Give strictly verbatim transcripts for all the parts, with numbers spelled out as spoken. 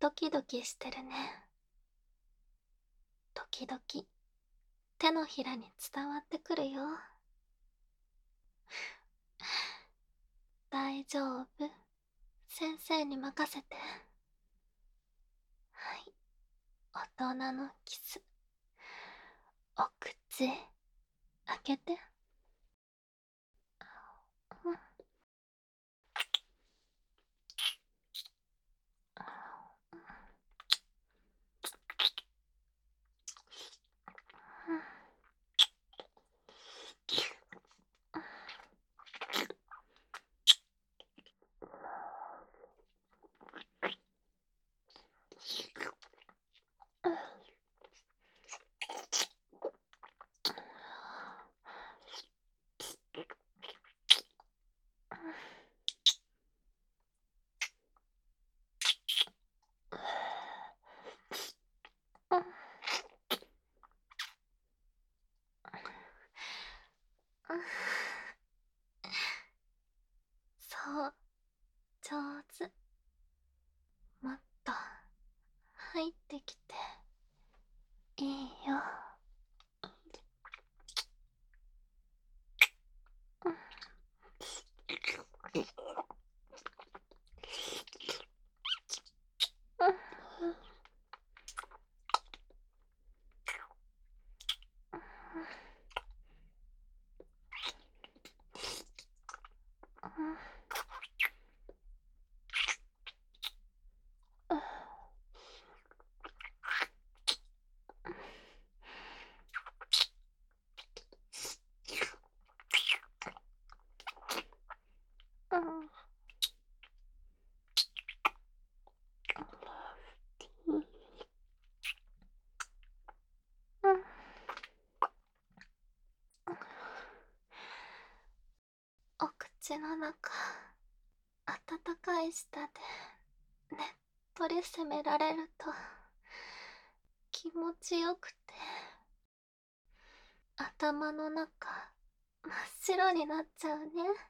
ドキドキしてるね。時々手のひらに伝わってくるよ。大丈夫。先生に任せて。はい。大人のキス。お口開けて。うん。そう、上手。もっと入ってきていいよ。うん。お口の中、温かい舌でねっとり攻められると気持ちよくて、頭の中真っ白になっちゃうね。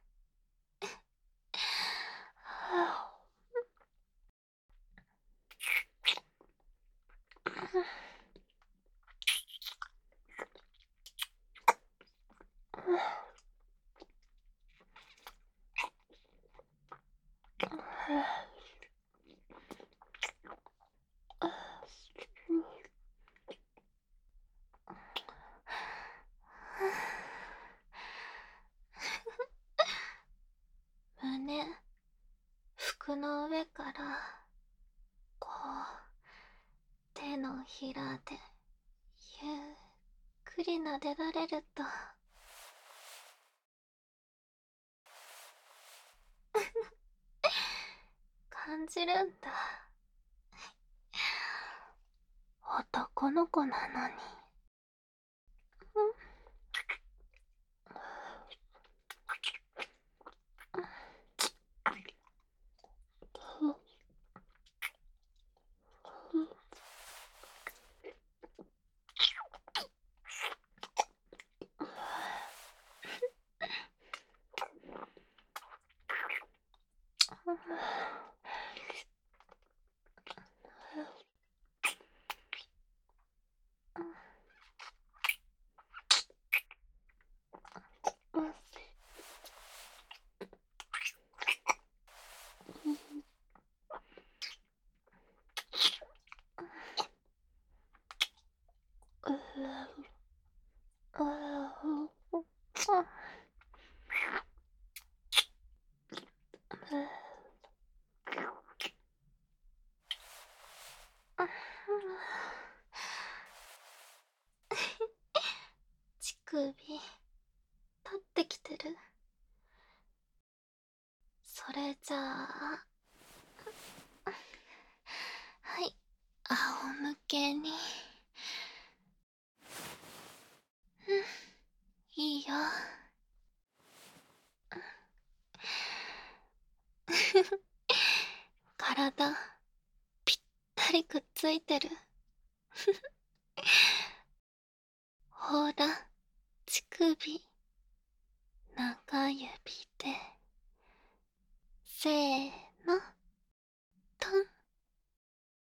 胸、服の上からこう手のひらでゆっくり撫でられると感じるんだ。男の子なのに。乳首立ってきてる。それじゃあ、はい、仰向けに。うん、いいよ。体ぴったりくっついてる。ほら、乳首中指でせーの、トン。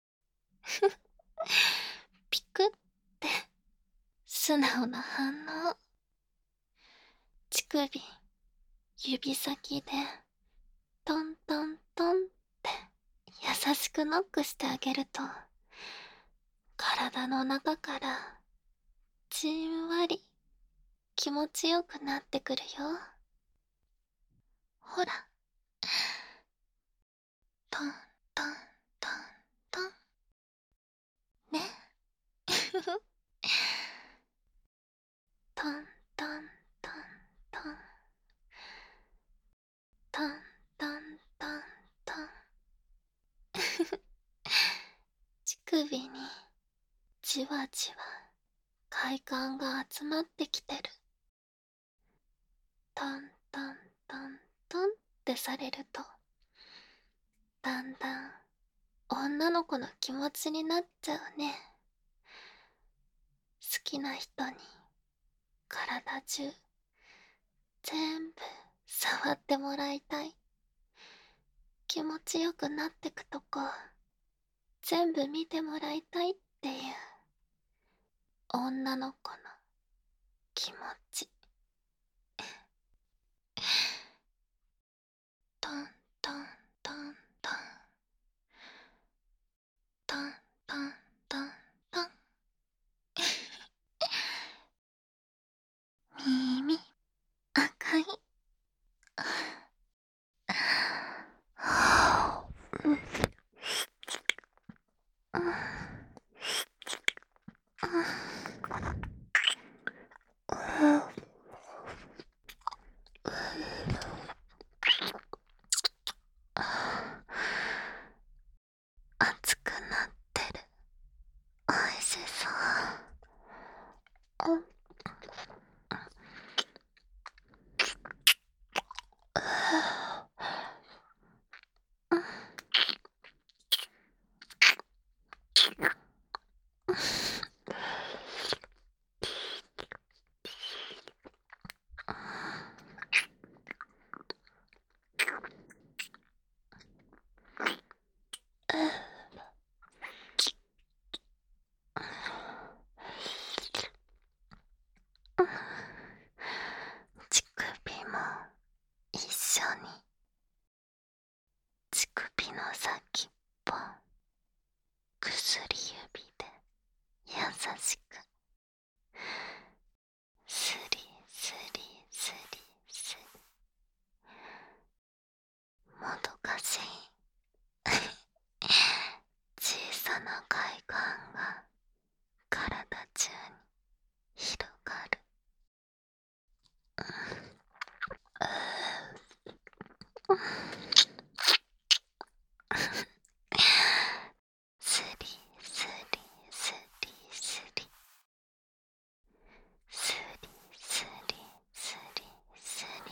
素直な反応。乳首、指先で、トントントンって優しくノックしてあげると、体の中からじんわり気持ちよくなってくるよ。ほら、トントントントン。ね。トントントントン。トントントントン。乳首にじわじわ快感が集まってきてる。トントントントンってされると、だんだん女の子の気持ちになっちゃうね。好きな人に体中全部触ってもらいたい。気持ちよくなってくとこ全部見てもらいたいっていう女の子の気持ち。トントントントントントントントン。耳赤い。熱くなってる。おいしそう。うん。乳首も一緒に。乳首の先っぽ薬指で優しくスリスリスリスリ。もどかしい小さな快感が体中に広がる。スリスリスリスリスリスリスリスリ。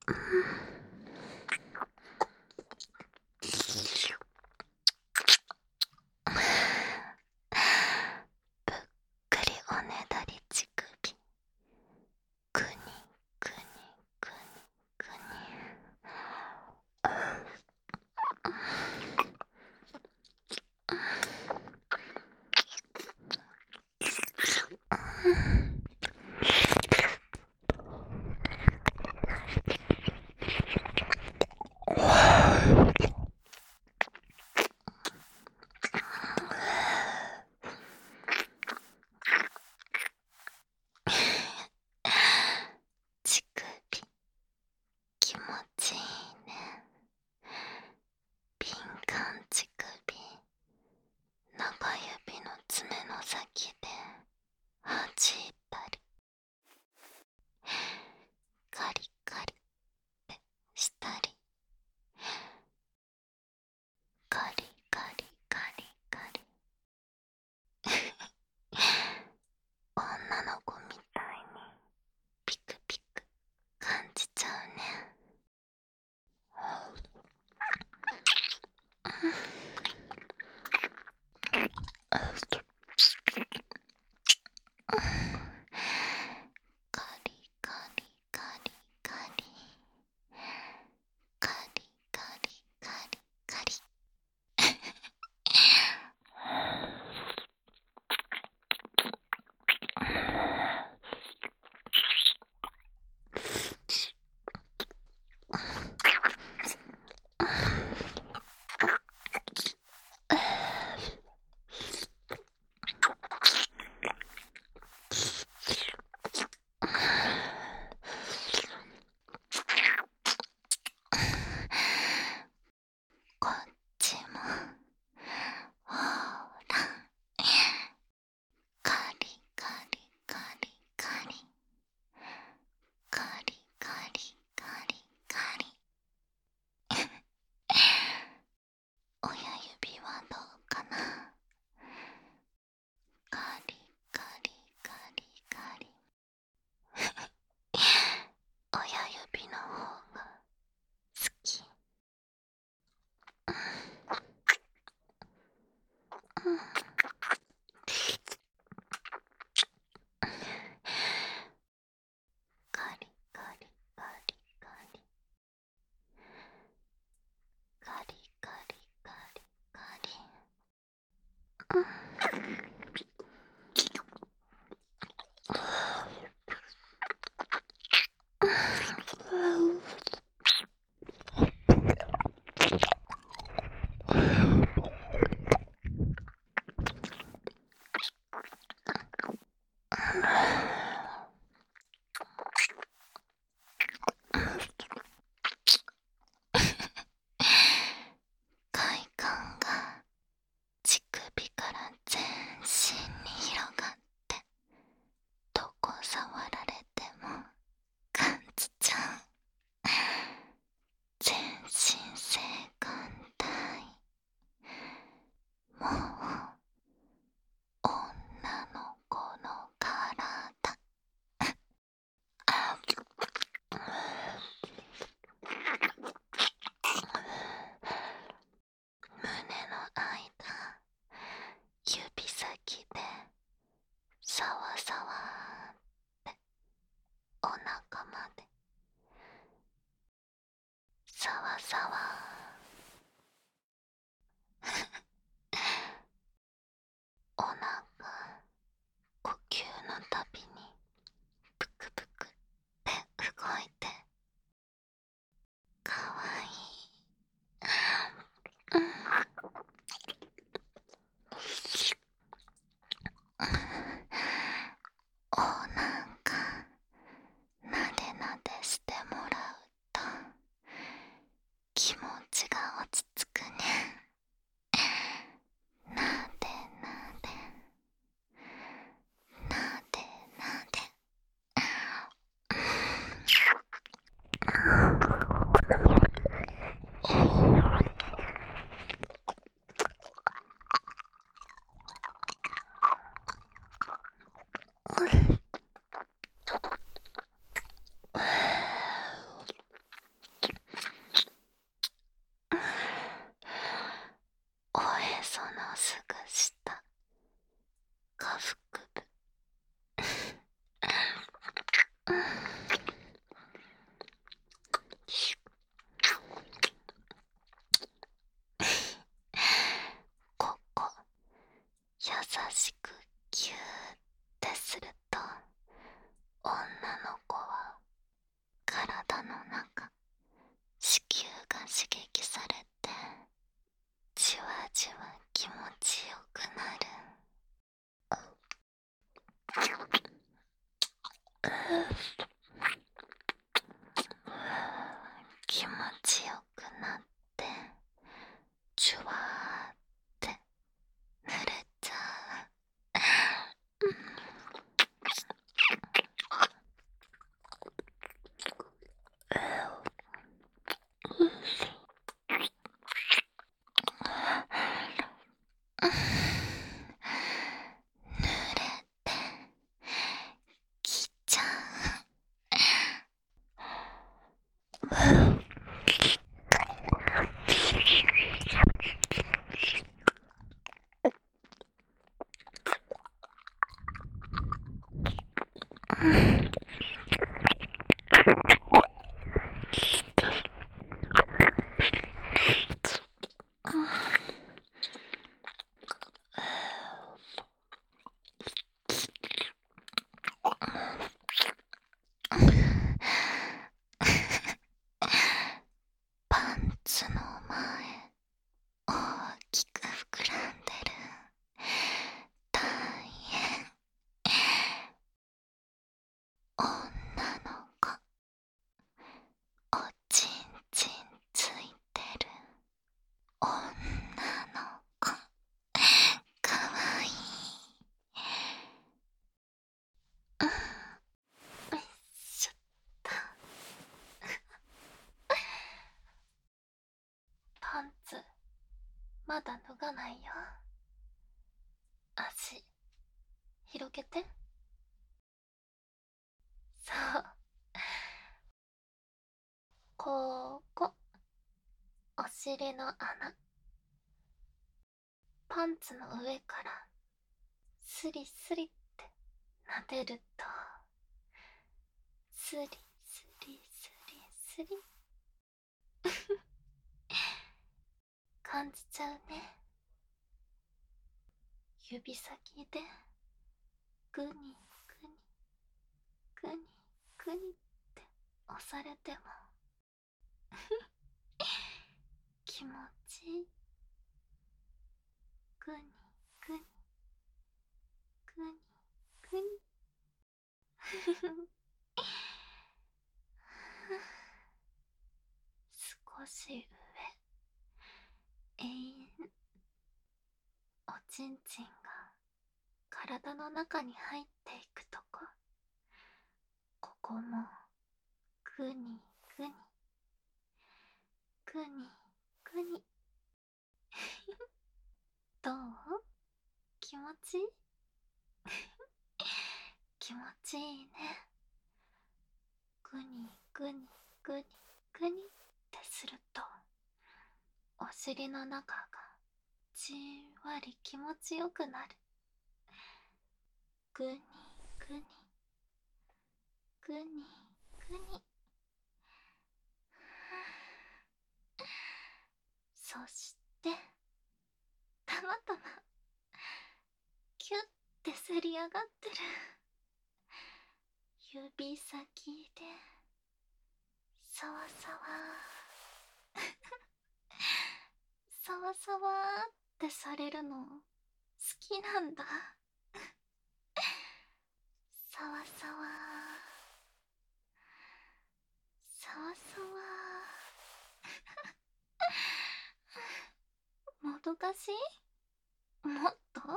ぷっくりおねだり乳首、くにくにくにくに。乳首気持ちいいね。敏感乳首、中指の爪の先で弾いたり、カリカリってしたり、カリカリカリカリ。女の子みたいにピクピク感じちゃうね。カリカリカリカリカリカリカリカリ。こっちもほら、カリカリカリカリカリカリカリカリ。親指はどうかな。カリカリカリカリ。親指の方が好き。うん、カリカリカリカリカリカリカリカリ。うん、快感が乳首から全身に広がって、どこ触られても感じちゃう。全身性感帯、もう女の子の体。胸の間、指先でさわさわってお腹までさわさわ。お腹、呼吸のたびにぷくぷくって動いてかわいい。うん、お腹なでなでここ優しくギューってすると、女の子は体の中、子宮が刺激されてじわじわ気持ちよくなる。気持ちよくなってじゅわーって濡れちゃう。濡れてきちゃう。パンツの前大きく膨らんでる。大変。女の子おちんちんついてる。女の子かわいい。うん、よいしょっと。パンツまだ脱がないよ。足広げて。そう、ここお尻の穴、パンツの上からスリスリって撫でると、スリスリスリスリ感じちゃうね。指先でグニグニグニグニって押されても気持ちいい。グニグニグニグニ少し上、永遠。おちんちんが体の中に入っていくとこ、ここもグニグニグニグニどう？気持ちいい？気持ちいいね。グニグニグニグニってすると、お尻の中がじんわり気持ちよくなる。グニグニグニグニ。そしてたまたまキュッてせり上がってる。指先でさわさわさわさわってされるの好きなんだ。さわさわさわさわもどかしい？もっと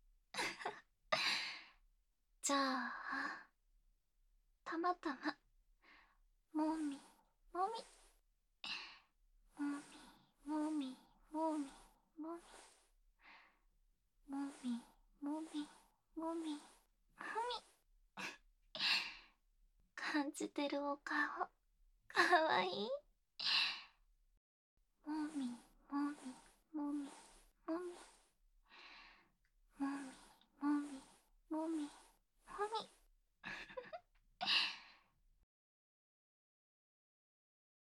じゃあたまたまもみもみもみもみもみもみもみもみもみもみ感じてるお顔かわいい。もみもみもみもみ